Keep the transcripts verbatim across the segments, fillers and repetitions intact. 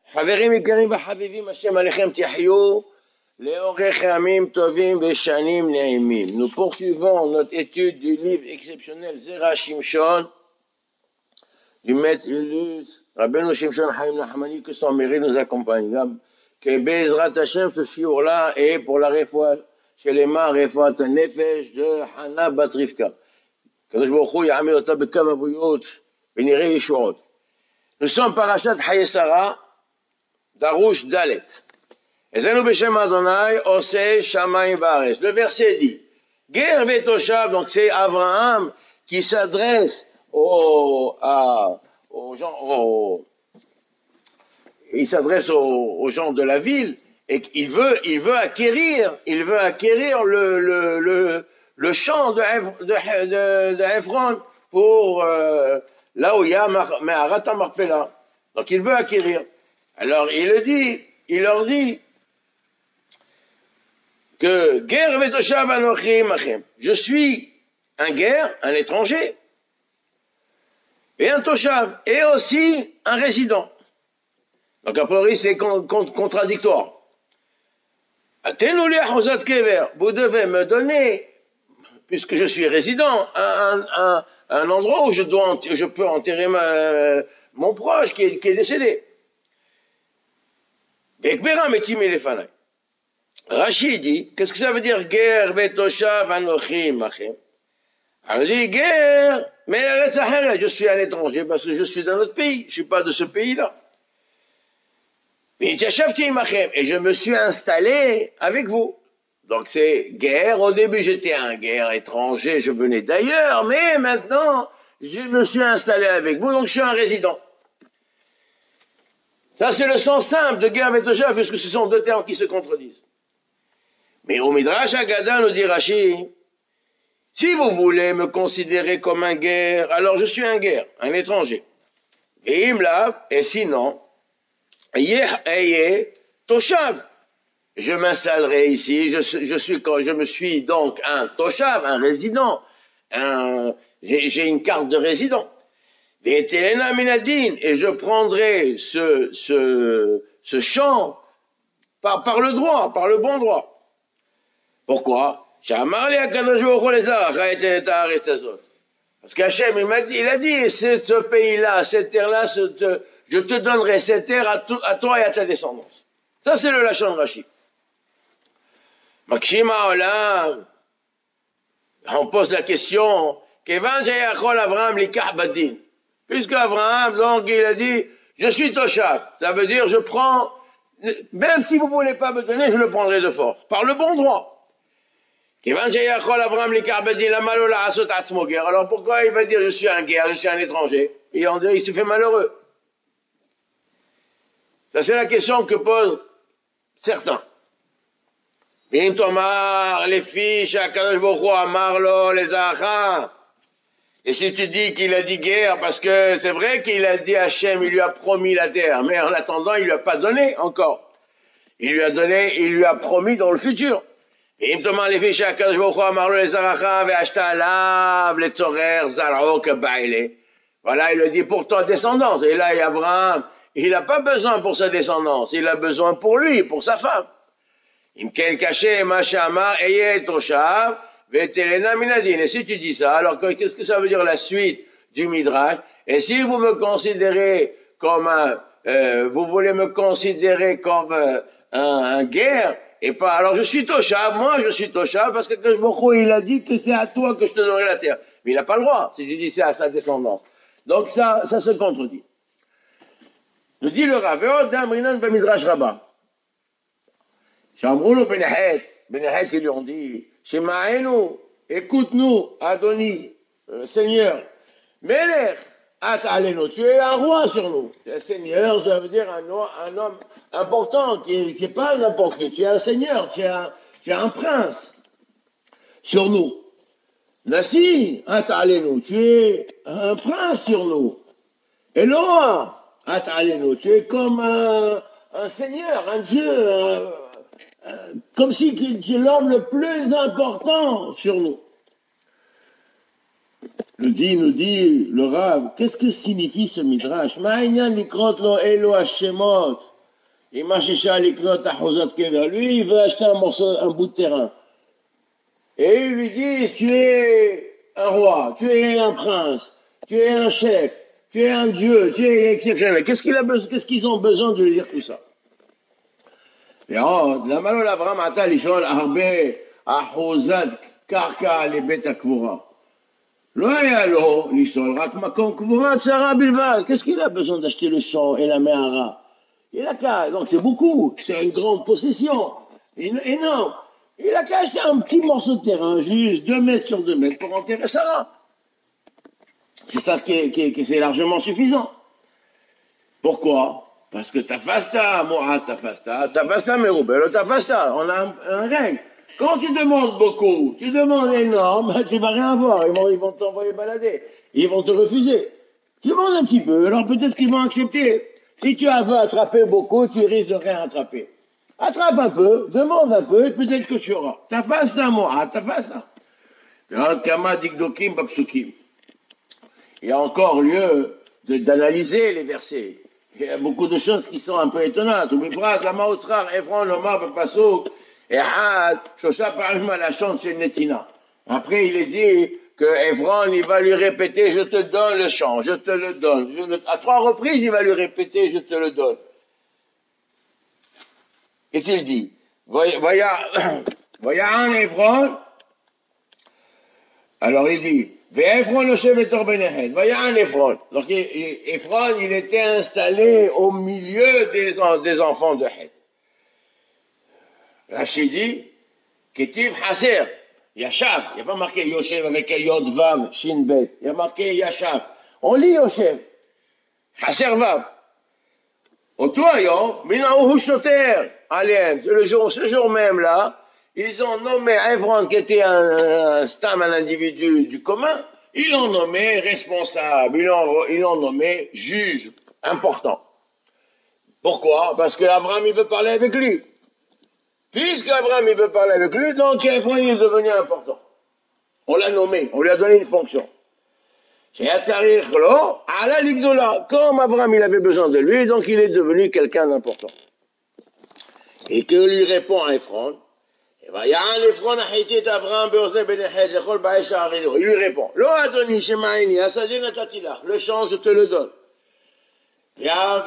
חברים יקרים וחביבים, השם עליכם תחיו לאורך ימים טובים ושנים נעימים. Nous poursuivons notre étude du livre exceptionnel Zera Shimshon du maître illustre Rabbeinu Shimshon Chaim Nachmani, que son mérite nous accompagne. Que Bezrat Hashem, ce shiur-là est pour la réfoua chez les mains, réfoua nefesh de Hana bat Rivka. Kadosh Baruch Hu ya'amir ota bekav abuyot v'nirei yeshuot. Nous sommes parashat Hayei Sarah Darush Dalet. Ezenu b'shem Adonai oseh shamayim va'aretz. Le verset dit, Ger vetoshav, donc c'est Abraham qui s'adresse aux, à, aux gens, aux, il s'adresse aux, aux gens de la ville et qu'il veut, il veut acquérir, il veut acquérir le, le, le, le champ de, de, de, de Ephron pour euh, là où il y a Me'arat HaMarpela. Donc il veut acquérir. Alors il le dit, il leur dit que Ger vetoshav anochi imachem. Je suis un guerre, un étranger, et un toshav, et aussi un résident. Donc, a priori, c'est con, con, contradictoire. Vous devez me donner, puisque je suis résident, un, un, un, un endroit où je, dois, je peux enterrer ma, mon proche qui est, qui est décédé. Rachid dit, qu'est-ce que ça veut dire, Ger vetoshav anochi imachem? Alors, il dit, Ger, mais je suis un étranger parce que je suis dans notre pays, je ne suis pas de ce pays-là. Et je me suis installé avec vous. Donc c'est guerre. Au début, j'étais un guerre étranger, je venais d'ailleurs, mais maintenant, je me suis installé avec vous, donc je suis un résident. Ça, c'est le sens simple de guerre vetoshav, puisque ce sont deux termes qui se contredisent. Mais au Midrash Haggadah, nous dit Rashi, si vous voulez me considérer comme un guerre, alors je suis un guerre, un étranger. Et imlav, et sinon, toshav, je m'installerai ici, je, je, suis, je me suis donc un toshav, un résident, un, j'ai une carte de résident. Et je prendrai ce, ce, ce champ par, par le droit, par le bon droit. Pourquoi? Parce qu'Hachem, il m'a dit, il a dit, c'est ce pays-là, cette terre-là, cette, je te donnerai cette terre à, tout, à toi et à ta descendance. Ça, c'est le Lachon Rashi. Makshima Olam, on pose la question, puisque Abraham, donc, il a dit, je suis Toshav, ça veut dire, je prends, même si vous ne voulez pas me donner, je le prendrai de force, par le bon droit. Alors pourquoi il va dire je suis un guerre, je suis un étranger? Et on dirait il se fait malheureux. Ça c'est la question que posent certains. Et si tu dis qu'il a dit guerre, parce que c'est vrai qu'il a dit Hachem, il lui a promis la terre, mais en attendant il lui a pas donné encore. Il lui a donné, il lui a promis dans le futur. Voilà, il le dit pour ta descendance. Et là, Abraham, il n'a pas besoin pour sa descendance, il a besoin pour lui, pour sa femme. Et si tu dis ça, alors qu'est-ce que ça veut dire la suite du Midrash? Et si vous me considérez comme un, euh, vous voulez me considérer comme euh, un, un guerre, et pas, alors je suis Toshav, moi je suis Toshav, parce que Kadosh Baruch Hu, il a dit que c'est à toi que je te donnerai la terre. Mais il n'a pas le droit, si tu dis c'est à sa descendance. Donc ça, ça se contredit. Nous dit le Rav, Damrinan Bamidrash Rabbah. Chambrou le Benehet, Benehet, ils lui ont dit, Shema'enu, écoute-nous, Adoni, euh, Seigneur, Melech, At Alenu, tu es un roi sur nous. Un seigneur, ça veut dire un, un homme important, qui n'est pas n'importe qui. Tu es un seigneur, tu es un, tu es un prince sur nous. Nassi, At Alenu, tu es un prince sur nous. Eloah, At Alenu, tu es comme un, un seigneur, un dieu, un, un, comme si tu es l'homme le plus important sur nous. Nous dit, nous dit le Rav, qu'est-ce que signifie ce Midrash? Ma'inyan likrot lo elo hashemot Lui, il veut acheter un morceau, un bout de terrain. Et ils lui disent, tu es un roi, tu es un prince, tu es un chef, tu es un dieu, tu es exceptionnel. Qu'est-ce qu'il a besoin, qu'est-ce qu'ils ont besoin de lui dire tout ça? למה לא לאברהם עתה לשאול הרבה אחוזת קרקע לבית הקבורה? לא היה לו לשאול רק מקום קבורה צרה בלבד. Qu'est-ce qu'il a besoin d'acheter le champ et la méhara? Il a qu'à, donc c'est beaucoup, c'est une grande possession, énorme. Il a qu'à acheter un petit morceau de terrain, juste deux mètres sur deux mètres pour enterrer Sarah. C'est ça qui est, qui est, qui est, c'est largement suffisant. Pourquoi? Parce que tafasta, moi, tafasta, tafasta, meroubel, tafasta, on a un, un règle. Quand tu demandes beaucoup, tu demandes énorme, tu vas rien avoir, ils vont, ils vont t'envoyer balader, ils vont te refuser. Tu demandes un petit peu, alors peut-être qu'ils vont accepter. Si tu veux attraper beaucoup, tu risques de rien attraper. Attrape un peu, demande un peu, et peut-être que tu auras. Tafasta, moi, tafasta. Il y a encore lieu de, d'analyser les versets. Il y a beaucoup de choses qui sont un peu étonnantes. Après, il est dit que Ephron, il va lui répéter, je te donne le champ, je te le donne. Je le... À trois reprises, il va lui répéter, je te le donne. Qu'est-ce qu'il dit? Voyons un Ephron. Alors il dit, Ephron le chef est Torbenehed. Voyons un Ephron. Donc Ephron, il était installé au milieu des, des enfants de Het. Rachid dit, Ketiv Haser, Yashav. Il n'y a pas marqué Yoshev avec Yod Vav, Shin Bet. Il y a marqué Yashav. On lit Yoshev. Haser Vav. Autoyom, Minahu Shoter. Allez, le jour, ce jour même là, ils ont nommé Ephron, qui était un, un stam, un individu du commun, ils l'ont nommé responsable, ils l'ont, ils l'ont nommé juge important. Pourquoi? Parce que Abraham, il veut parler avec lui. Puisqu'Abraham, il veut parler avec lui, donc Ephron, il est devenu important. On l'a nommé, on lui a donné une fonction. Comme Abraham, il avait besoin de lui, donc il est devenu quelqu'un d'important. Et que lui répond Ephron, il lui répond, Lo Adoni Shemaini, Asadin Atatilach, le champ, je te le donne. Et la,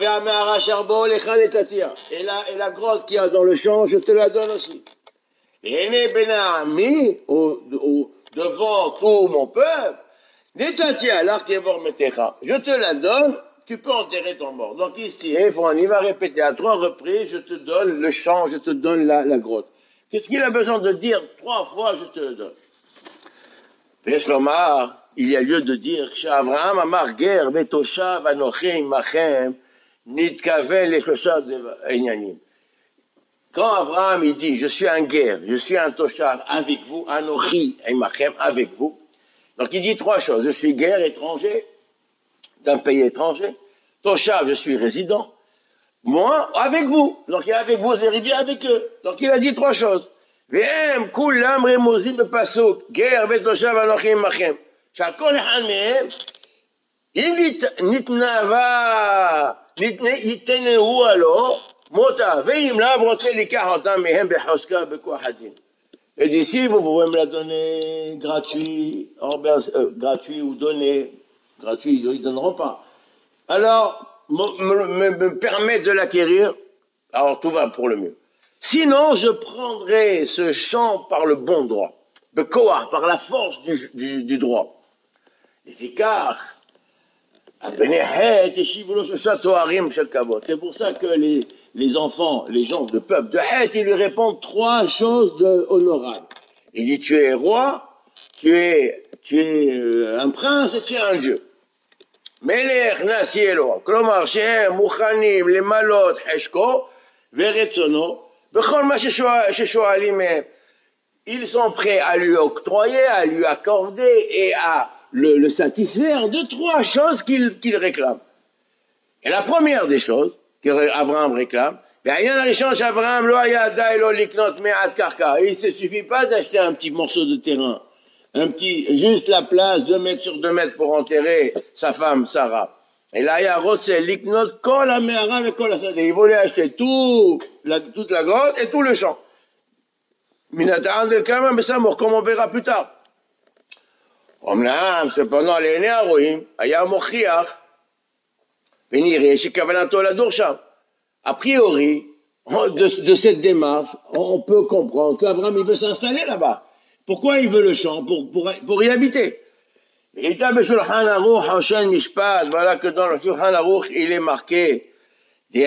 et la grotte qu'il y a dans le champ, je te la donne aussi. Et au, au, devant tout mon peuple, je te la donne, tu peux enterrer ton mort. Donc ici, Ephron, il va répéter à trois reprises, je te donne le champ, je te donne la, la grotte. Qu'est-ce qu'il a besoin de dire trois fois, je te le donne? Veshlomar, il y a lieu de dire, Avraham amar ger betoshav anochi imachem nitkaven leshoshav enyanim. Quand Avraham il dit, je suis un guerre, je suis un toshav avec vous, anochi imachem avec vous. Donc il dit trois choses, je suis guerre étranger, d'un pays étranger. Toshav, je suis résident. Moi, avec vous. Donc il est avec vous, et il vient avec eux. Donc il a dit trois choses. V'hem kulam remozim bepasuk, ger betoshav anochi imachem. Shakol echad mehem, im nitnava, yitenehu alo, mota, ve'im lav rotze likach otam mehem bechoska bekoach hadin. Et d'ici, vous pouvez me la donner gratuit, euh, gratuit ou donner. Gratuit, ils ne donneront pas. Alors, me, me, me permettre de l'acquérir, alors tout va pour le mieux. Sinon, je prendrai ce champ par le bon droit. Bekoach, par la force du, du, du droit. Efficace. C'est pour ça que les, les enfants, les gens de peuple de Het, ils lui répondent trois choses de honorables. Il dit, tu es roi, tu es, tu es un prince et tu es un dieu. Melech nasielo, klomar shehem muchanim lemalot heshko veretzono, bechol ma sheshoalim mehem. Ils sont prêts à lui octroyer, à lui accorder et à le, le satisfaire de trois choses qu'il qu'il réclame. Et la première des choses qu'Abraham réclame, il ne se suffit pas d'acheter un petit morceau de terrain, un petit, juste la place, deux mètres sur deux mètres pour enterrer sa femme Sarah. Et là, il y a Rotsel, l'Iknos, Kol la Me'ara et Kol la Sadeh. Il voulait acheter tout, la, toute la grotte et tout le champ. Minatan del Kama, mais ça, comme on verra plus tard. אמנם, cependant, לעיני הרועים, היה מוכיח, ונראה שכוונתו לדור שם. A priori, de, de cette démarche, on peut comprendre qu'Abraham, il veut s'installer là-bas. Pourquoi il veut le champ? Pour, pour, pour y habiter. Voilà que dans le Shulchan Aruch, il est marqué, c'est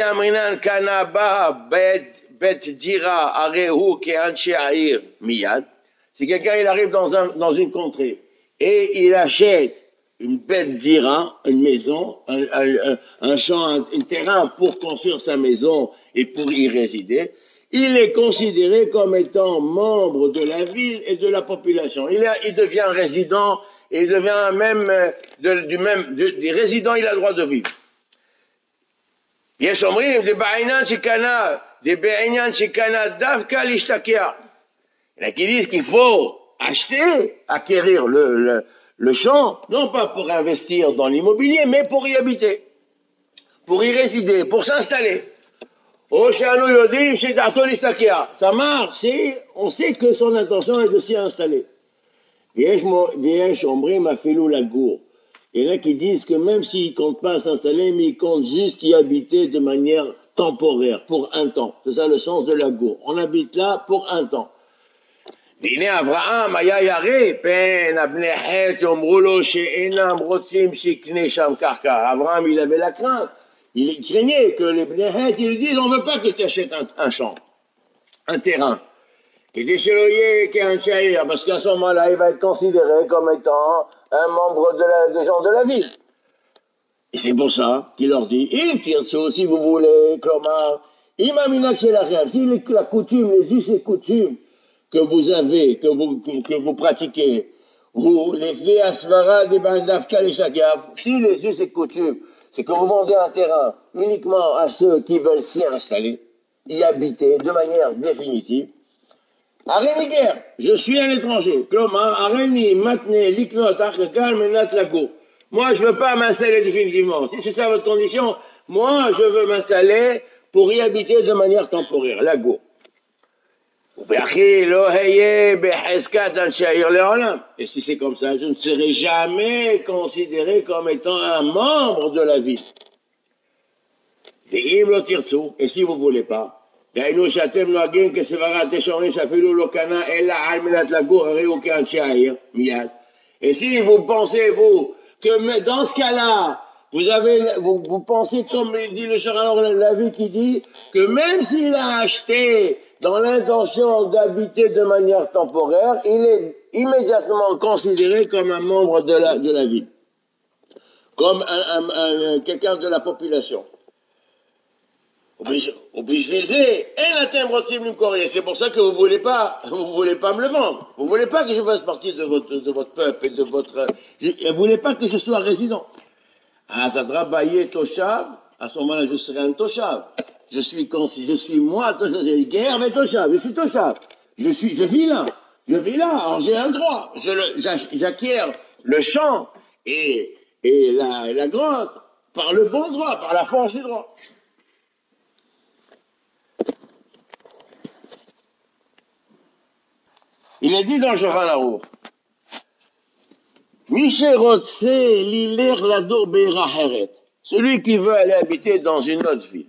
quelqu'un, il arrive dans, un, dans une contrée et il achète une bête d'Ira, une maison, un, un, un champ, un, un terrain pour construire sa maison et pour y résider. Il est considéré comme étant membre de la ville et de la population. Il, a, il devient résident et il devient même, de, du même de, des résidents, il a le droit de vivre. יש אומרים, זה בעניין שקנה, זה בעניין שקנה דווקא להשתקע. Il y en a qui disent qu'il faut acheter, acquérir le, le, le champ, non pas pour investir dans l'immobilier, mais pour y habiter, pour y résider, pour s'installer. Ça marche, si on sait que son intention est de s'y installer. Il y en a qui disent que même s'il ne compte pas s'installer, mais il compte juste y habiter de manière temporaire, pour un temps. C'est ça le sens de la gour. On habite là pour un temps. והנה אברהם היה ירא פן הבני חת יאמרו לו שאינם רוצים שיקנה שם קרקע. אברהם, il avait la crainte, il craignait que les bnei het, ils lui disent on ne veut pas que tu achètes un, un champ, un terrain. כדי שלא יהיה כאנשי העיר, parce qu'à ce moment-là il va être considéré comme étant un membre de la, des gens de la ville. Et c'est pour ça qu'il leur dit אם תרצו, si vous voulez, כלומר אם המנהג שלכם, si la coutume, les us et coutumes que vous avez, que vous, que, que vous pratiquez, vous les faits à Svara des Bandafka les Shagav, si les us et coutumes, c'est que vous vendez un terrain uniquement à ceux qui veulent s'y installer, y habiter de manière définitive. Areni guerre, je suis un étranger. Klomar, Areni, Matne, Liknot, Achekal, Menat Lago. Moi, je veux pas m'installer définitivement. Si c'est ça votre condition, moi, je veux m'installer pour y habiter de manière temporaire. Lago. Et si c'est comme ça, je ne serai jamais considéré comme étant un membre de la ville. Et si vous ne voulez pas, et si vous pensez, vous, que dans ce cas-là, vous avez, vous, vous pensez, comme dit le Shulchan Aruch, la vie qui dit, que même s'il a acheté dans l'intention d'habiter de manière temporaire, il est immédiatement considéré comme un membre de la, de la ville, comme un, un, un, quelqu'un de la population. C'est pour ça que vous voulez pas, vous voulez pas me le vendre. Vous voulez pas que je fasse partie de votre, de votre peuple et de votre, vous voulez pas que je sois résident. Ah, ça travailler Toshav, à ce moment-là, je serai un Toshav. Je suis concis, je suis moi, Toshav, j'ai guerre avec Toshav, je suis Toshav. Je suis, je vis là. Je vis là, alors j'ai un droit. Je le, j'acquiers le champ et, et la, la grotte par le bon droit, par la force du droit. Il est dit dans Shulchan Aruch, celui qui veut aller habiter dans une autre ville,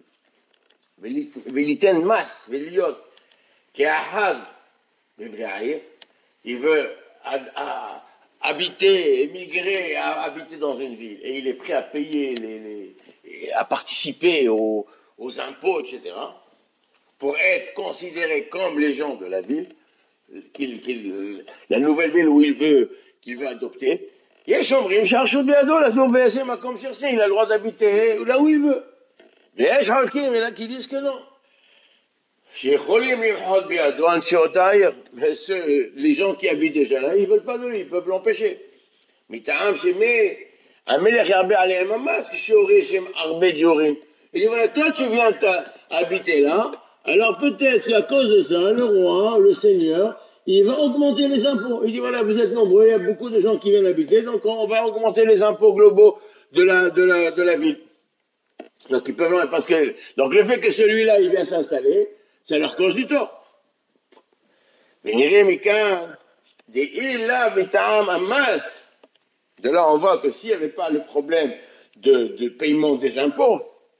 il veut habiter, émigrer, habiter dans une ville, et il est prêt à payer, les, les, à participer aux, aux impôts, et cetera, pour être considéré comme les gens de la ville, qu'il, qu'il, la nouvelle ville où il veut, qu'il veut adopter. Il y a Shomrim, Charchot Biado, la Tour B S M, comme chercher, il a le droit d'habiter là où il veut. Mais il y a Shalkim, il y en a qui disent que non. Chez Cholim, Limchot Biado, Anshiotaïr, mais ceux, les gens qui habitent déjà là, ils veulent pas de lui, ils peuvent l'empêcher. Mais Ta'am, c'est mais, Amelech Yarbe Aleem Amas, Shori, Shem Arbe Diorim. Il dit voilà, toi tu viens habiter là, alors peut-être qu'à cause de ça, le roi, le seigneur, il va augmenter les impôts. Il dit voilà, vous êtes nombreux, il y a beaucoup de gens qui viennent habiter, donc on va augmenter les impôts globaux de la, de la, de la ville. Donc ils peuvent, parce que, donc le fait que celui-là, il vient s'installer, ça leur cause du tort. De là, on voit que s'il n'y avait pas le problème de, de paiement des impôts,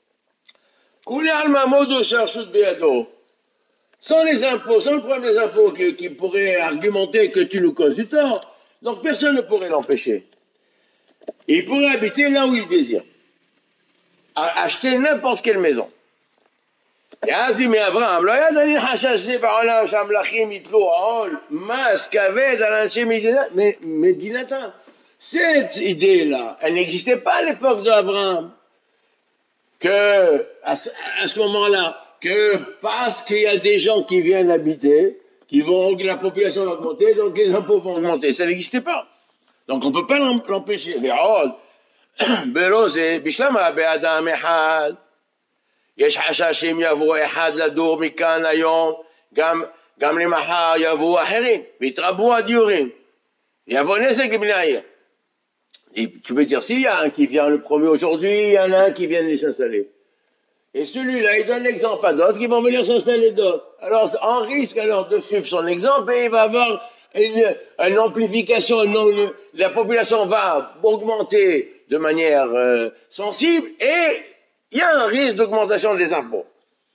sans les impôts, sans le problème des impôts qui, qui pourrait argumenter que tu nous causes du tort, donc personne ne pourrait l'empêcher. Il pourrait habiter là où il désire, acheter n'importe quelle maison. ואז אם אברהם לא ידע לי חשש זה בעולם שהמלכים יתלו עול מס כבד על אנשי מדינתם. Cette idée-là, elle n'existait pas à l'époque d'Abraham. Que, à ce, à ce moment-là, que parce qu'il y a des gens qui viennent habiter, qui vont, la population va augmenter, donc les impôts vont augmenter. Ça n'existait pas. Donc on ne peut pas l'empêcher. ועוד, בלא זה, בשלמה באדם אחד, יש חשש שאם יבוא אחד לדור מכאן היום, גם, גם למחר יבואו אחרים, ויתרבו הדיורים. יבוא נזק לבני העיר. Et tu peux dire, s'il y a un qui vient le premier aujourd'hui, il y en a un qui vient de s'installer. Et celui-là, il donne l'exemple à d'autres qui vont venir s'installer d'autres. Alors, on risque alors de suivre son exemple et il va avoir une, une amplification, une, la population va augmenter de manière euh, sensible et il y a un risque d'augmentation des impôts.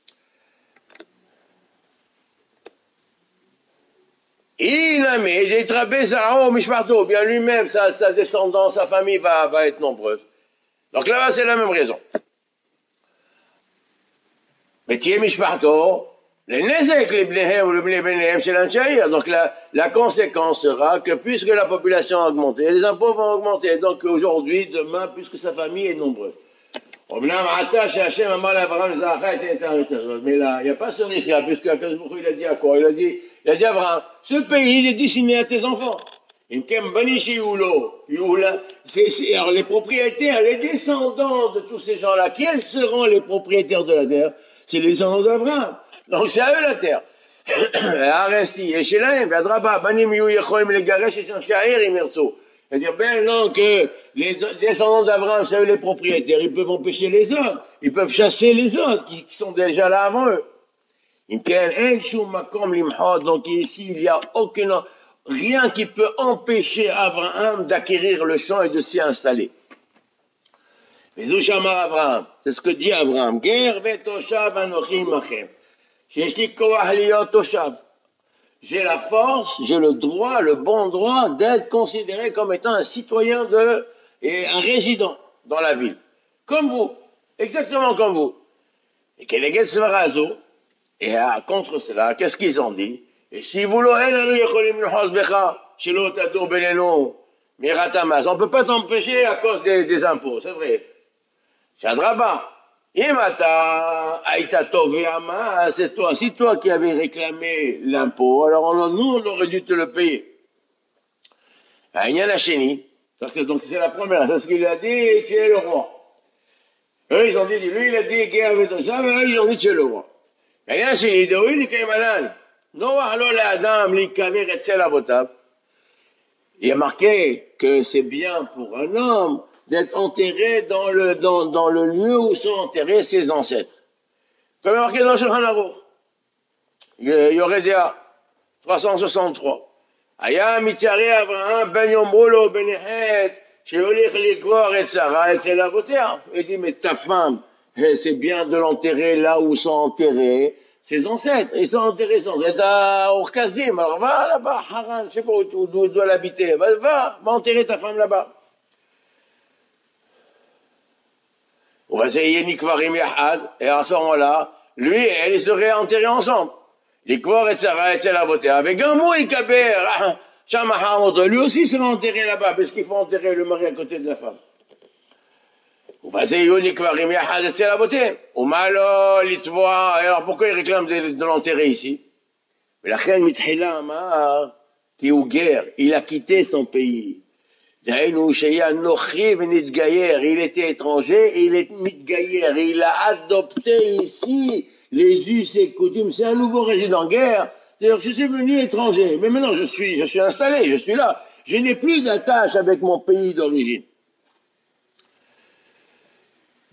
Il a mis des trapés, ça, bien lui-même, sa, sa descendance, sa famille va, va être nombreuse. Donc là-bas, c'est la même raison. Mais tu es mishparto, les nezek, les bnehem ou les bnehem, c'est l'anchaïr. Donc la, la conséquence sera que puisque la population a augmenté, les impôts vont augmenter. Donc aujourd'hui, demain, puisque sa famille est nombreuse. Mais là, il n'y a pas ce risque-là, puisque il a dit à quoi? Il a dit, il a dit à Abraham, ce pays, il est destiné à tes enfants. Alors les propriétaires, les descendants de tous ces gens-là, quels seront les propriétaires de la terre? C'est les descendants d'Abraham. Donc c'est à eux la terre. C'est-à-dire, ben non, que les descendants d'Abraham, c'est eux les propriétaires, ils peuvent empêcher les autres, ils peuvent chasser les autres qui, qui sont déjà là avant eux. Donc ici, il n'y a aucune, rien qui peut empêcher Abraham d'acquérir le champ et de s'y installer. Mais Ushamar Abraham, c'est ce que dit Abraham. Ger vetoshav anochi machem. Shesh li koach liot toshav. J'ai la force, j'ai le droit, le bon droit d'être considéré comme étant un citoyen de, et un résident dans la ville. Comme vous. Exactement comme vous. Et quel est Svarazo? Et à, contre cela, qu'est-ce qu'ils ont dit? Et si vous l'avez, on ne peut pas t'empêcher à cause des, des impôts, c'est vrai. Shadraba. Imata, Aïta Tovéama, c'est toi. Si toi qui avais réclamé l'impôt, alors on, nous, on aurait dû te le payer. Aïnyanacheni. Donc c'est la première. C'est ce qu'il a dit, tu es le roi. Eux, ils ont dit, lui, il a dit, guerre avec toi, mais eux, ils ont dit, tu es le roi. Aïnyanacheni, de oui, il kaimanan. Noah, lo la adam, li kaver et sel avotab. Il a marqué que c'est bien pour un homme d'être enterré dans le, dans, dans le lieu où sont enterrés ses ancêtres. Comme marqué dans le Shulchan Aruch. Yoredea, trois cent soixante-trois. Aya mitare Abraham ben Yomrolo ben Echet, sheolich likvor et Sarah et Selavotea. Il dit, mais ta femme, c'est bien de l'enterrer là où sont enterrés ses ancêtres. Ils sont enterrés ses ancêtres à Urkazdim. Alors va là-bas, Haran, je sais pas où, où, où doit l'habiter. Va, va, va enterrer ta femme là-bas. Et à ce moment-là, lui et elle, ils seraient enterrés ensemble. L'Ikvor et Sarah et Selavotea. Avec un mot, Ikaber, lui aussi sera enterré là-bas, parce qu'il faut enterrer le mari à côté de la femme. Alors pourquoi il réclame de, de l'enterrer ici? Mais la reine Mitchila Amar, qui est au guerre, il a quitté son pays. Il était étranger et il est mitgayer. Il a adopté ici les us et coutumes. C'est un nouveau résident de guerre. C'est-à-dire que je suis venu étranger, mais maintenant je suis, je suis installé, je suis là. Je n'ai plus d'attache avec mon pays d'origine.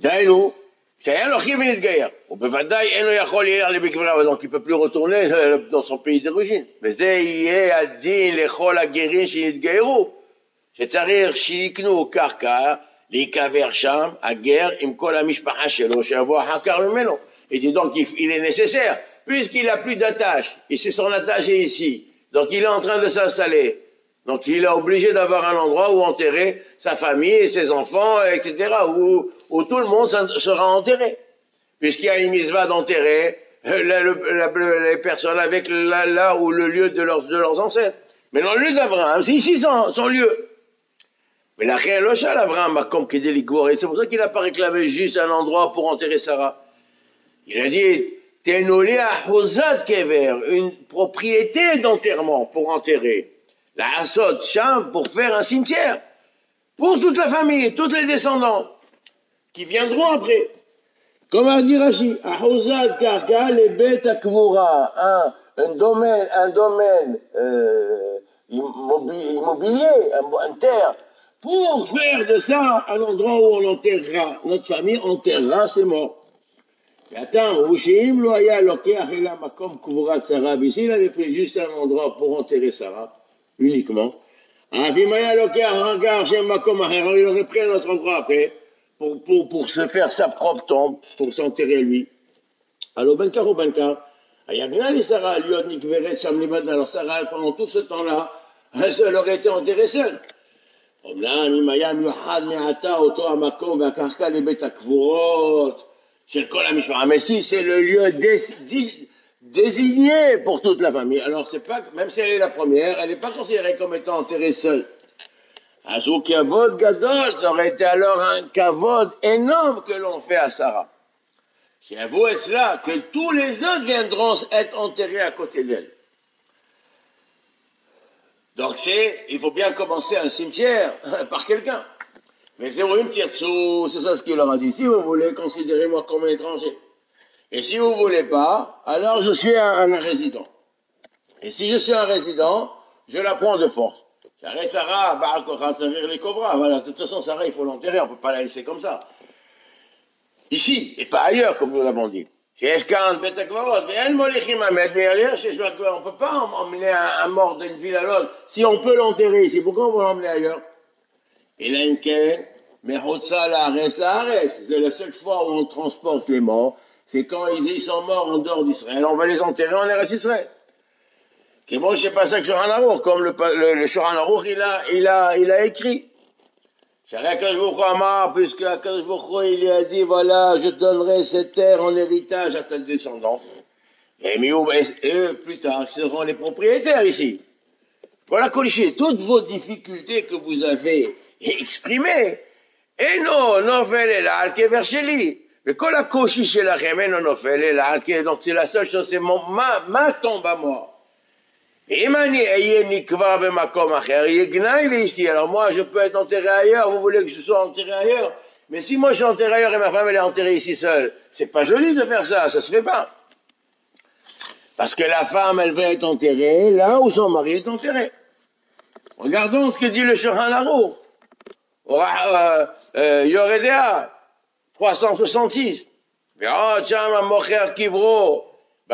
דהיינו, שהיה לו אחיו ונתגייר, ובוודאי אין לו יכול ללך לבקברה, donc il ne peut plus retourner dans son pays d'origine. וזה יהיה הדין לכל הגרים שנתגיירו, שצריך שיקנו קרקע, להיקבר שם, הגר עם כל המשפחה שלו, שיבוא אחר כך ממנו. Et dit donc il est nécessaire, puisqu'il n'a plus d'attache, et c'est son attache est ici, donc il est en train de s'installer. Donc il est obligé d'avoir un endroit où enterrer sa famille et ses enfants, et cetera, où, où tout le monde sera enterré. Puisqu'il y a une mitzvah d'enterrer la, la, la, les personnes avec là, là où le lieu de leurs, de leurs ancêtres. Mais dans le lieu d'Abraham, c'est ici son, son lieu. Mais la reine Lochal, Abraham a comme qu'il dit l'Igor, et c'est pour ça qu'il n'a pas réclamé juste un endroit pour enterrer Sarah. Il a dit, Tenolé à Hosad Kever, une propriété d'enterrement pour enterrer. La Hassot Sham pour faire un cimetière. Pour toute la famille, tous les descendants qui viendront après. Comme a dit Rashi, à Hosad Karka, les bêtes à Kvura, un, un domaine, un domaine euh, immobilier, un, un terre, pour faire de ça un endroit où on enterrera, notre famille enterrera ses morts. Et attends, Ushim lo haya lokeach ela makom kvurat Sarah, ici il avait pris juste un endroit pour enterrer Sarah, uniquement. Avim haya lokeach hangar shem makom acher, il aurait pris un autre endroit après, pour, pour, pour se faire sa propre tombe, pour s'enterrer lui. Alors Benkar ou Benkar, Ayagna les Sarah, Liot Nikveret Sham Libad, alors Sarah, pendant tout ce temps-là, elle aurait été enterrée seule. אומנם אם היה מיוחד מעתה אותו המקום והקרקע לבית הקבורות של כל המשפחה, mais si c'est le lieu dé, dé, désigné pour toute la famille, alors c'est pas, même si elle est la première, elle n'est pas considérée comme étant enterrée seule. אז הוא כבוד גדול, ça aurait été alors un kavod énorme que l'on fait à Sarah. J'avoue être là, que tous les autres viendront être enterrés à côté d'elle. Donc c'est, il faut bien commencer un cimetière par quelqu'un. Mais c'est une tirtsou, c'est ça ce qu'il leur a dit. Si vous voulez, considérez-moi comme un étranger. Et si vous voulez pas, alors je suis un, un résident. Et si je suis un résident, je la prends de force. J'arrête Sarah, les cobras, voilà. De toute façon, Sarah, il faut l'enterrer, on ne peut pas la laisser comme ça. Ici, et pas ailleurs, comme nous l'avons dit. On ne peut pas emmener un, un mort d'une ville à l'autre. Si on peut l'enterrer ici, pourquoi on va l'emmener ailleurs? Et là, une quête, mais la reste la reste. C'est la seule fois où on transporte les morts, c'est quand ils, ils sont morts en dehors d'Israël. On va les enterrer en Eretz Israël. Qui bon, c'est pas ça que Shulchan Aruch, comme le, le, le Shulchan Aruch, il a, il a, il a écrit. Puisque Akadosh Baruch Hu, il lui a dit, voilà, je donnerai cette terre en héritage à tel descendant. Et eux, plus tard, seront les propriétaires ici. Voilà, Koliché, toutes vos difficultés que vous avez exprimées, et non, non, fait là, Al-Kevercheli. Mais quand la Koshi chez la Remen, non, fait là, donc c'est la seule chose, c'est mon, ma, ma tombe à moi. Et Imani, ayez nikva bemakom acher, yegnaï ici. Alors moi, je peux être enterré ailleurs, vous voulez que je sois enterré ailleurs. Mais si moi je suis enterré ailleurs et ma femme elle est enterrée ici seule, c'est pas joli de faire ça, ça se fait pas. Parce que la femme, elle veut être enterrée là où son mari est enterré. Regardons ce que dit le Shulchan Aruch. Yoredea, trois cent soixante-six. Ve'od sham mocher kivro.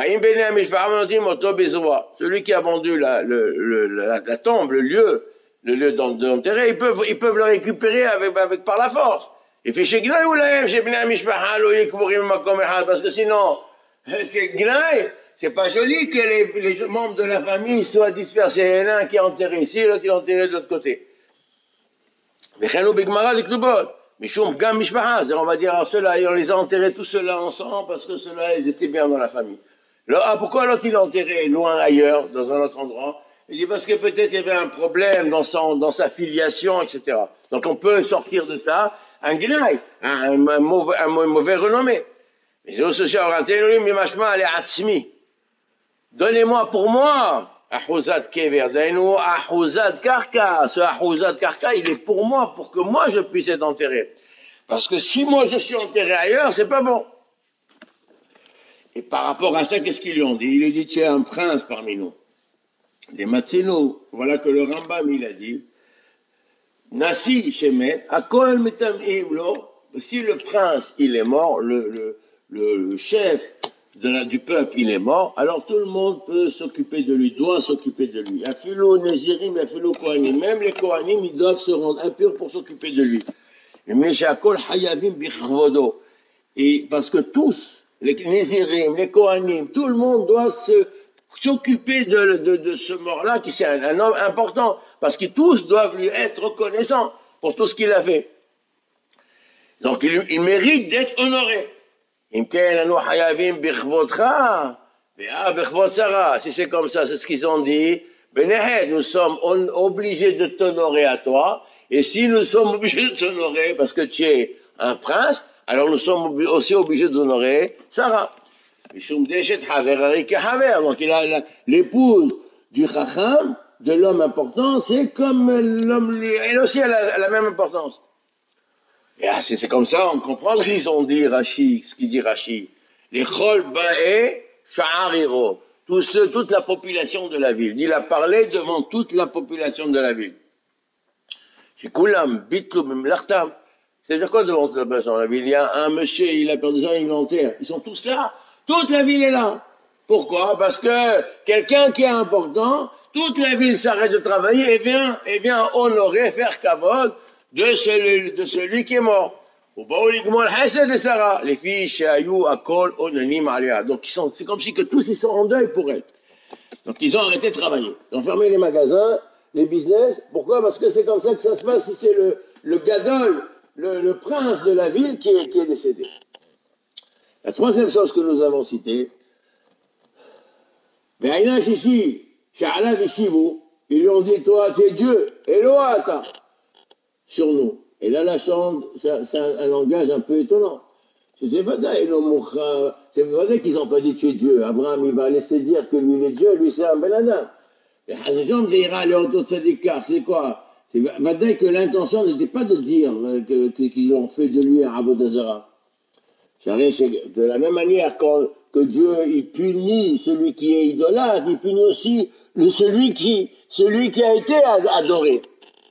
Celui qui a vendu la, le, le, la, la tombe, le lieu, le lieu d'enterrer, ils peuvent, ils peuvent le récupérer avec, avec, par la force. Et fait chez Gnaï ou là, chez Bnei Mishpacha, parce que sinon, c'est Gnaï, c'est pas joli que les, les membres de la famille soient dispersés. Il y en a un qui est enterré ici, l'autre qui est enterré de l'autre côté. Mais on va dire, alors ceux-là, on les a enterrés tous ceux-là ensemble parce que ceux-là, ils étaient bien dans la famille. Alors, ah, pourquoi l'autre il est enterré loin ailleurs, dans un autre endroit? Il dit parce que peut-être il y avait un problème dans, son, dans sa filiation, et cetera. Donc on peut sortir de ça un gnaï, un, un, mauvais, un mauvais renommé. Mais donnez-moi pour moi Ahuzat Kever, donnez-nous Ahuzat Karka. Ce Ahuzat Karka, il est pour moi, pour que moi je puisse être enterré. Parce que si moi je suis enterré ailleurs, c'est pas bon. Et par rapport à ça, qu'est-ce qu'ils lui ont dit? Il lui dit, tu es un prince parmi nous. Des Matzino, voilà que le Rambam, il a dit, Nasi Shemet, Akol Metamim Lo, si le prince, il est mort, le, le, le, le chef de la, du peuple, il est mort, alors tout le monde peut s'occuper de lui, doit s'occuper de lui. Afilo Nézirim, Afilo Kohanim. Même les Kohanim, ils doivent se rendre impurs pour s'occuper de lui. Et parce que tous, les Nézirim, les Kohanim, tout le monde doit se, s'occuper de, de, de ce mort-là, qui c'est un, un homme important, parce que tous doivent lui être reconnaissants pour tout ce qu'il a fait. Donc il, il mérite d'être honoré. Si c'est comme ça, c'est ce qu'ils ont dit. Nous sommes obligés de t'honorer à toi. Et si nous sommes obligés de t'honorer parce que tu es un prince, alors nous sommes aussi obligés d'honorer Sarah. Donc il a l'épouse du Chacham, de l'homme important, c'est comme l'homme, elle aussi elle a la même importance. Et ah, c'est comme ça, on comprend ce qu'ils ont dit, Rashi, ce qu'il dit Rashi. Les Chol Ba'e Sha'ariro, toute la population de la ville. Il a parlé devant toute la population de la ville. Shikulam, Bitlu, Mimlachtam. C'est-à-dire quoi devant toute la population de la ville? Il y a un monsieur, il a perdu un volontaire. Ils sont tous là. Toute la ville est là. Pourquoi? Parce que quelqu'un qui est important, toute la ville s'arrête de travailler et vient, et vient honorer, faire kavod de celui, de celui qui est mort. Les filles, donc ils sont, c'est comme si que tous ils sont en deuil pour elle. Donc ils ont arrêté de travailler. Ils ont fermé les magasins, les business. Pourquoi? Parce que c'est comme ça que ça se passe si c'est le, le gadol, le, le prince de la ville qui est, qui est décédé. La troisième chose que nous avons citée, ils lui ont dit, toi tu es Dieu, Elohata, sur nous. Et là, la chambre, c'est un, un langage un peu étonnant. C'est pas vrai qu'ils n'ont pas dit tu es Dieu. Abraham, il va laisser dire que lui, il est Dieu, lui, c'est un ben adam. Les gens dira les autres syndicats, c'est quoi? C'est vrai que l'intention n'était pas de dire que, que, qu'ils ont fait de lui un Avodazara. De la même manière quand, que Dieu, il punit celui qui est idolâtre, il punit aussi le, celui, qui, celui qui a été adoré.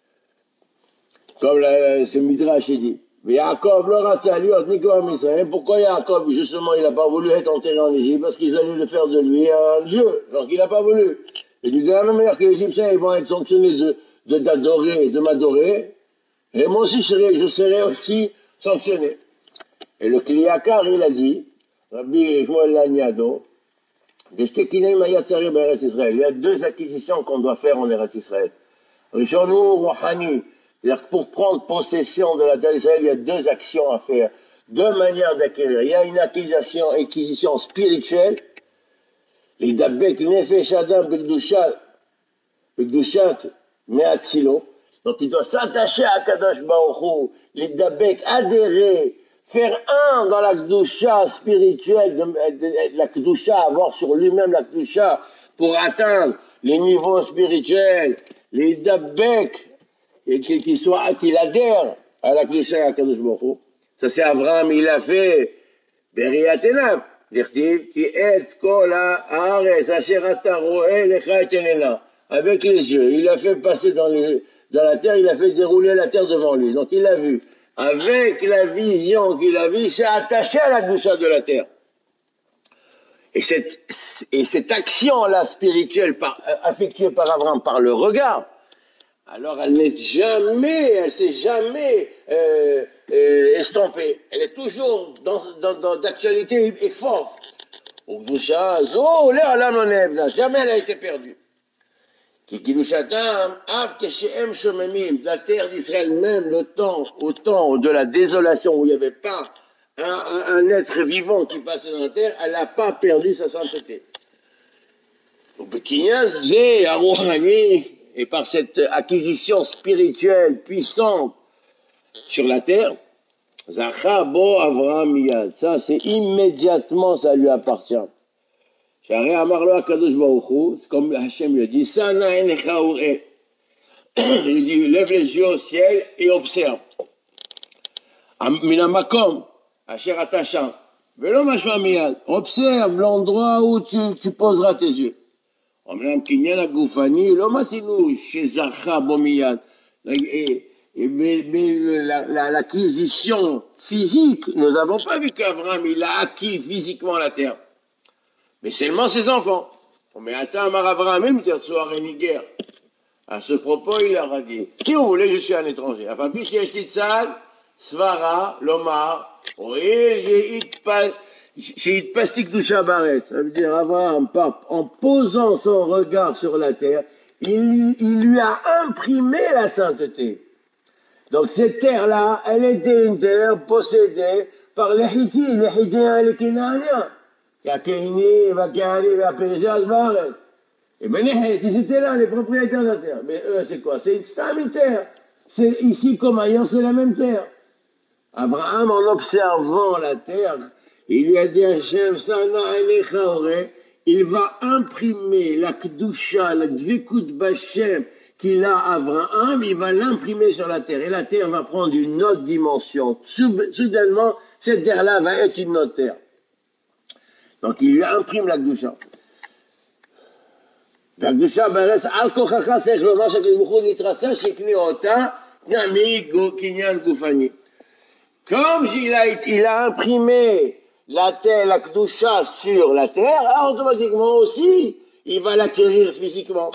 Comme la, ce Midrash dit. Mais Yaakov, l'aura saliot, Nicolas Misraël. Pourquoi Yaakov, justement, il n'a pas voulu être enterré en Égypte? Parce qu'ils allaient le faire de lui un dieu. Donc il n'a pas voulu. Et de la même manière que les Égyptiens, ils vont être sanctionnés de, de d'adorer, de m'adorer. Et moi aussi, je serai, je serai aussi sanctionné. Et le Kliyakar, il a dit, Rabbi Shmuel Laniado, il y a deux acquisitions qu'on doit faire en Eretz Israël. Rishonou, Rouhani. C'est-à-dire que pour prendre possession de la terre d'Israël, il y a deux actions à faire, deux manières d'acquérir. Il y a une acquisition, acquisition spirituelle, les dabek nefesh adam bekdushat, bekdushat me'atzilo, donc il doit s'attacher à Kadosh Baruch Hu, les dabek adhérer, faire un dans la kdusha spirituelle, de, de, de, la kdusha, avoir sur lui-même la kdusha pour atteindre les niveaux spirituels, les dabek, et qu'il soit, qu'il adhère à la Kdusha à Kadosh Baruch Hu. Ça c'est Abraham, il a fait Beriatenam, dirtiv, qui est kol haaretz asher ata roeh lecha et enena, avec les yeux. Il a fait passer dans, les, dans la terre, il a fait dérouler la terre devant lui. Donc il l'a vu. Avec la vision qu'il a vue, il s'est attaché à la Kdusha de la terre. Et cette, et cette action-là spirituelle par, affectuée par Abraham par le regard, alors elle n'est jamais, elle s'est jamais euh, euh, estompée. Elle est toujours dans, dans, dans d'actualité et forte. Jamais elle a été perdue. La terre d'Israël même, le temps, au temps de la désolation où il n'y avait pas un, un, un être vivant qui passait dans la terre, elle n'a pas perdu sa sainteté. Et par cette acquisition spirituelle puissante sur la terre, Zacha bo Avraham miyad. Ça, c'est immédiatement, ça lui appartient. Shari amarlo akadosh baruch Hu, c'est comme Hachem lui a dit, Sana enecha ur'e. Il dit, lève les yeux au ciel et observe. Minamakom, asher atasham. Velo mashma miyad. Observe l'endroit où tu, tu poseras tes yeux. אמנם קניין הגופני לא מתאינו שזכה בו מיד. mais, mais la, la, l'acquisition physique, nous n'avons pas vu qu'Abraham, il a acquis physiquement la terre. Mais seulement ses enfants. Mais attends, Abraham, même guerre. À ce propos, il leur a dit, si vous voulez, je suis un étranger. Enfin, puis, Svara, Lomar, oui, j'ai pastik du Shabaret. Ça veut dire, Abraham, en posant son regard sur la terre, il, il lui a imprimé la sainteté. Donc, cette terre-là, elle était une terre possédée par les Hittites, les Hittites et les Kinaaniens. Kakéini, Vakani, Vapézaz, Baret. Et ben, ils étaient là, les propriétaires de la terre. Mais eux, c'est quoi? C'est la même terre. C'est ici comme ailleurs, c'est la même terre. Abraham, en observant la terre, il lui a dit Hachem, Sana Alecha Ore, il va imprimer la Kedusha, la Dvikut Bachem qu'il a Abraham, il va l'imprimer sur la terre. Et la terre va prendre une autre dimension. Soudainement, cette terre-là va être une autre terre. Donc il lui imprime la Kedusha. והקדושה בארץ על כוחך צריך לומר שהקדוש ברוך הוא נתרצה שיקנה אותה נעמיק קניין גופני. Comme il a, il a imprimé la terre, la Kedusha sur la terre, alors automatiquement aussi, il va l'acquérir physiquement.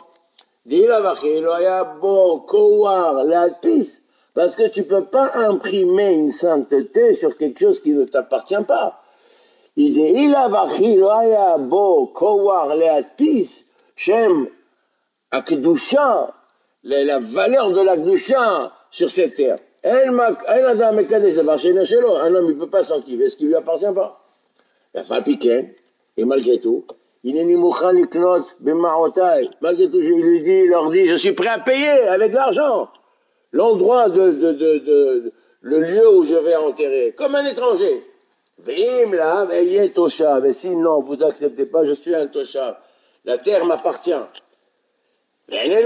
Parce que tu ne peux pas imprimer une sainteté sur quelque chose qui ne t'appartient pas. Il dit, il a vachi, lo haya bo kowar leatpis, shem akdusha, la valeur de la Kedusha sur cette terre. Un homme ne peut pas sanctifier ce qui ne lui appartient pas. La femme piquée, et malgré tout, il est ni mouchan ni knot, b'ma'otai. Malgré tout, il lui dit, il leur dit, je suis prêt à payer avec l'argent l'endroit de, de, de, de, le lieu où je vais enterrer, comme un étranger. Vim là, veillez tosha. Mais sinon, vous acceptez pas, je suis un tosha. La terre m'appartient. Et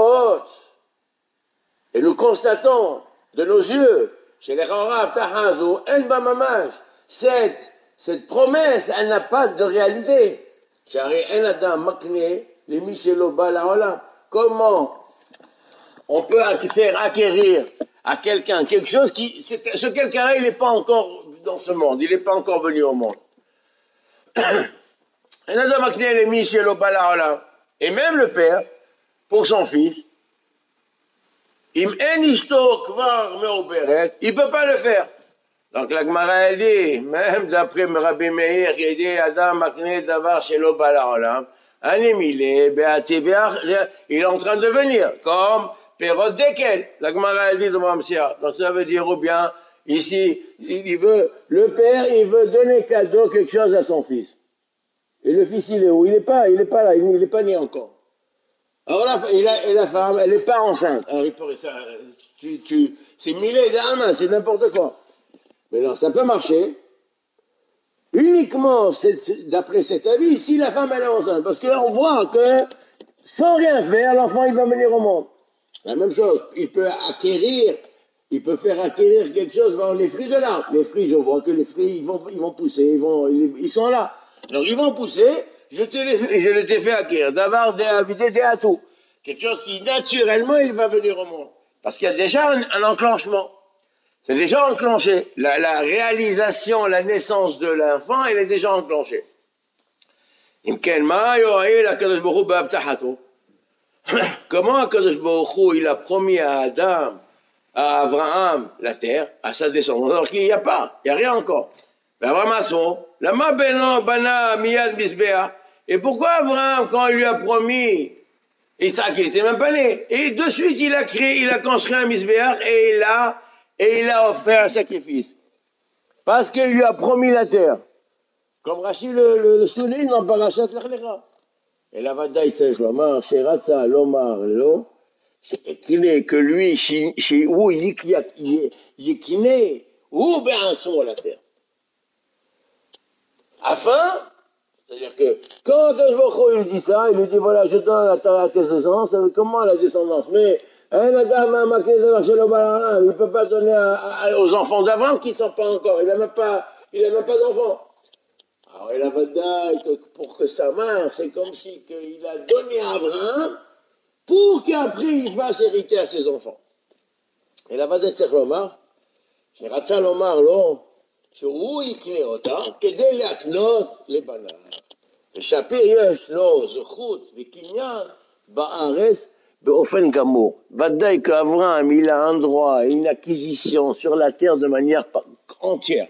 nous constatons de nos yeux, chez les Rav Tahazu, En Bamamash, cette, cette promesse, elle n'a pas de réalité. Comment on peut faire acquérir à quelqu'un quelque chose qui, ce quelqu'un-là, il n'est pas encore dans ce monde, il n'est pas encore venu au monde. Et même le père, pour son fils, il ne peut pas le faire. Donc la Gemara elle dit, même d'après Rabbi Meir, qui dit Adam Makne Davar Shelo Balaolam, Anemile, Beativiach, il est en train de venir, comme Perot Dekel. La Gemara elle dit de Mamsia. Donc ça veut dire ou bien, ici, il veut, le père, il veut donner cadeau quelque chose à son fils. Et le fils, il est où? Il n'est pas, il n'est pas là, il n'est pas né encore. Alors la, il a, et la femme, elle n'est pas enceinte. Alors il pourrait ça, tu, tu, c'est millet d'âme, c'est n'importe quoi. Mais non, ça peut marcher uniquement d'après cet avis si la femme elle est enceinte. Parce que là on voit que sans rien faire, l'enfant il va venir au monde. La même chose, il peut acquérir, il peut faire acquérir quelque chose, bon, les fruits de l'arbre. Les fruits, je vois que les fruits ils vont, ils vont pousser, ils, vont, ils, ils sont là. Alors ils vont pousser. Je, te les, je t'ai fait acquérir, d'avoir des invités, des atouts. Quelque chose qui, naturellement, il va venir au monde. Parce qu'il y a déjà un, un enclenchement. C'est déjà enclenché. La, la réalisation, la naissance de l'enfant, elle est déjà enclenchée. Comment Akadosh Baruch Hu, il a promis à Adam, à Abraham, la terre, à sa descendance, alors qu'il n'y a pas, il n'y a rien encore. Et pourquoi Abraham, quand il lui a promis Isaac, il n'était même pas né, et de suite il a créé, il a construit un misbéach et il a, et il a offert un sacrifice. Parce qu'il lui a promis la terre. Comme Rachid le, le, le souligne dans Parashat Lech Lecha. Et la Vadaï Tzech Lomar, Sheratza Lomar Lo, que lui, chez où il yikine, où béanson la terre. Afin, c'est-à-dire que quand il dit ça, il lui dit voilà, je donne à ta descendance, comment la descendance? Mais un Adam il ne peut pas donner à, à, aux enfants d'avant qui ne sont pas encore, il n'a même pas, il n'a même pas d'enfants. Alors il a dit pour que ça marche, c'est comme si il a donné à Abraham pour qu'après il fasse hériter à ses enfants. אלא ודאי צריך לומר, שרצה לומר לו, שהוא יקנה אותה כדי להקנות לבניו. ושפיר יש לו זכות וקניין בארץ באופן גמור. ודאי qu'Abraham, il a un droit, une acquisition sur la terre de manière entière.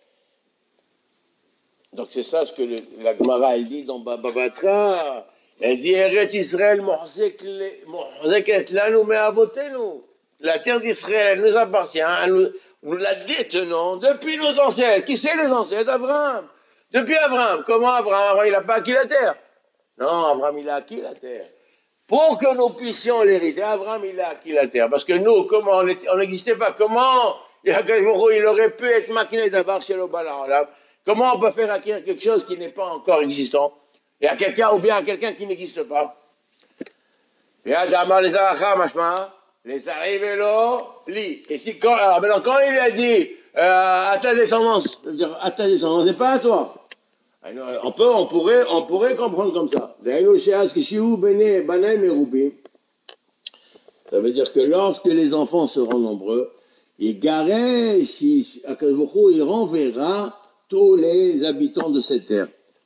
Donc c'est ça ce que le, la Gemara elle dit dans Baba Batra. Elle dit Eretz Israël mochzeket lanu me'avotenu. La terre d'Israël elle nous appartient, elle nous, nous la détenons depuis nos ancêtres. Qui c'est les ancêtres? Abraham. Depuis Abraham. Comment Abraham? Abraham il n'a pas acquis la terre. Non, Abraham il a acquis la terre. Pour que nous puissions l'hériter, Abraham il a acquis la terre. Parce que nous, comment on n'existait pas? Comment il aurait pu être maquiné d'abord chez le Balaam? Comment on peut faire acquérir quelque chose qui n'est pas encore existant? Et à quelqu'un, ou bien à quelqu'un qui n'existe pas. Et les arrivés là, lit. Et si quand, alors maintenant, quand il a dit euh, à ta descendance, ça veut dire à ta descendance, c'est pas à toi. Alors, on peut, on pourrait, on pourrait comprendre comme ça. Ça veut dire que lorsque les enfants seront nombreux, il garait, il renverra tous les habitants de cette terre.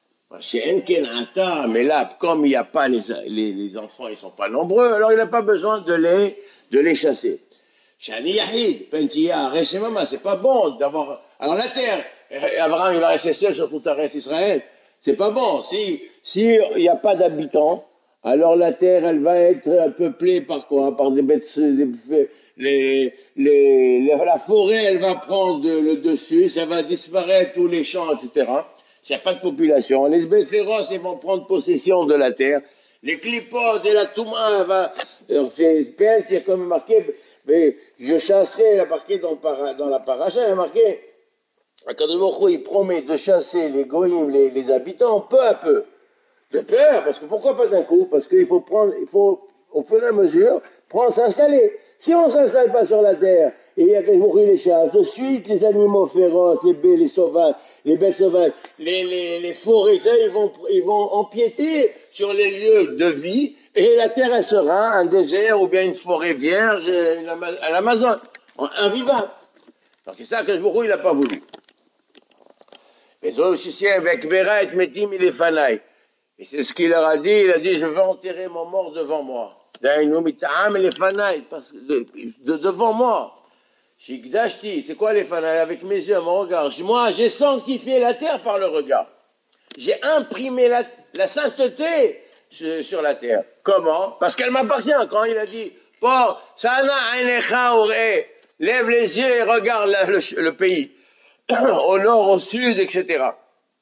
Mais là, comme il n'y a pas les, les, les enfants, ils ne sont pas nombreux, alors il n'a pas besoin de les, de les chasser. Shani Yahid, Pentia, Reshemama, c'est pas bon d'avoir. Alors la terre, Abraham il va rester seul sur toute la reste Israël. C'est pas bon. Si, si il n'y a pas d'habitants, alors la terre, elle va être peuplée par quoi? Par des bêtes, des, les, les, les, la forêt, elle va prendre le dessus, ça va disparaître tous les champs, et cetera. S'il n'y a pas de population, les bêtes féroces, ils vont prendre possession de la terre. Les clipodes et la touma, va, c'est peint, c'est comme marqué, mais je chasserai, la marqué dans, dans la paracha, il y a marqué, Akadosh il promet de chasser les goyim, les, les habitants, peu à peu. De peur, parce que pourquoi pas d'un coup? Parce qu'il faut prendre, il faut, au fur et à mesure, prendre, s'installer. Si on ne s'installe pas sur la terre, et il y a quelques jours les chasses, de suite les animaux féroces, les bêtes, les sauvages, les bêtes sauvages, les, les, les forêts, ça, ils vont, ils vont empiéter sur les lieux de vie, et la terre, elle sera un désert ou bien une forêt vierge à l'Amazon, invivable. Donc c'est ça que Jourou, il n'a pas voulu. Les autres aussi, avec Béra et Metim, il est fanaï. Et c'est ce qu'il leur a dit, il a dit, je veux enterrer mon mort devant moi. Parce que de, de, devant moi. C'est quoi les fanaï? Avec mes yeux, mon regard. Moi, j'ai sanctifié la terre par le regard. J'ai imprimé la, la sainteté sur, sur la terre. Comment? Parce qu'elle m'appartient. Quand il a dit, bon, Sana Ainecha Ore, lève les yeux et regarde la, le, le pays. Au nord, au sud, et cetera.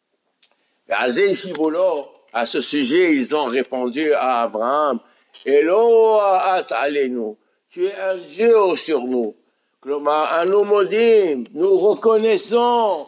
À ce sujet, ils ont répondu à Abraham, Elo Alenu, tu es un Dieu sur nous. Nous reconnaissons,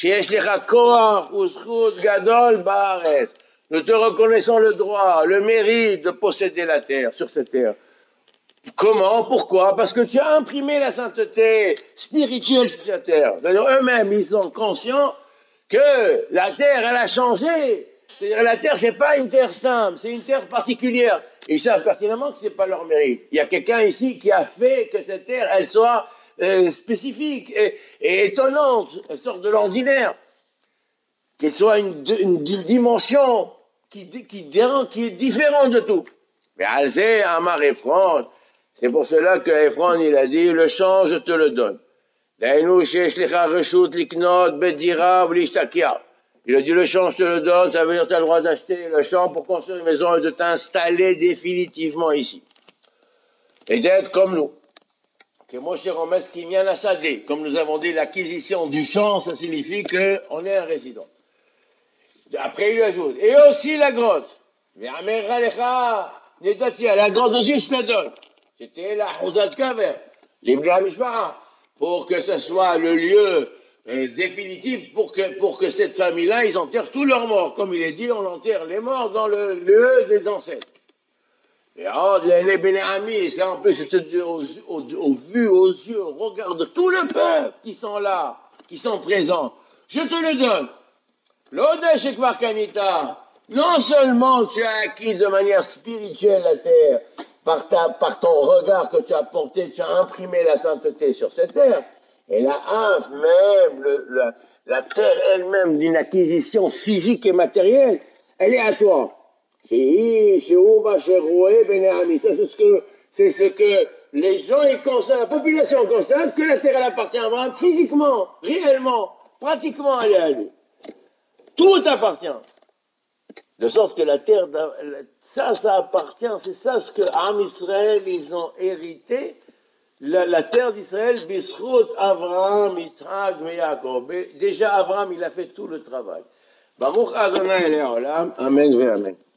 nous te reconnaissons le droit, le mérite de posséder la terre, sur cette terre. Comment? Pourquoi? Parce que tu as imprimé la sainteté spirituelle sur cette terre. C'est-à-dire eux-mêmes, ils sont conscients que la terre, elle a changé. C'est-à-dire la terre, c'est pas une terre simple, c'est une terre particulière. Et ils savent pertinemment que c'est pas leur mérite. Il y a quelqu'un ici qui a fait que cette terre, elle soit euh, spécifique et, et étonnante, elle sort de l'ordinaire. Qu'elle soit une, une, une dimension qui, qui, qui est différente de tout. Mais Alzé, Amar Ephron, c'est pour cela que Ephron, il a dit, le champ, je te le donne. Il a dit, le champ, je te le donne, ça veut dire que tu as le droit d'acheter le champ pour construire une maison et de t'installer définitivement ici. Et d'être comme nous. Que Moshe Romes qui vient à Sadé. Comme nous avons dit, l'acquisition du champ, ça signifie qu'on est un résident. Après, il lui ajoute, et aussi la grotte. La grotte aussi, je te la donne. C'était la Houzat Kaver, l'Ibn Mishpara, pour que ce soit le lieu euh, définitif, pour que, pour que cette famille-là, ils enterrent tous leurs morts. Comme il est dit, on enterre les morts dans le lieu des ancêtres. Et alors, les Bénéamis, et ça en plus, je te dis, aux, aux, aux vues, aux yeux, au regard de tout le peuple qui sont là, qui sont présents, je te le donne. L'Odesh et Kvarkanita, non seulement tu as acquis de manière spirituelle la terre, par, ta, par ton regard que tu as porté, tu as imprimé la sainteté sur cette terre. Et la Haf, même, le, la, la terre elle-même d'une acquisition physique et matérielle, elle est à toi. Ça, c'est ce que, c'est ce que les gens, ils constatent, la population constate que la terre, elle appartient à Abraham physiquement, réellement, pratiquement, elle est à lui. Tout appartient. De sorte que la terre, ça, ça appartient, c'est ça ce que Am Israël, ils ont hérité, la, la terre d'Israël, Bisrout, Abraham, Yitzhak, Yaakov. Déjà, Abraham, il a fait tout le travail. Baruch Adonai Le'olam, Amen ve Amen.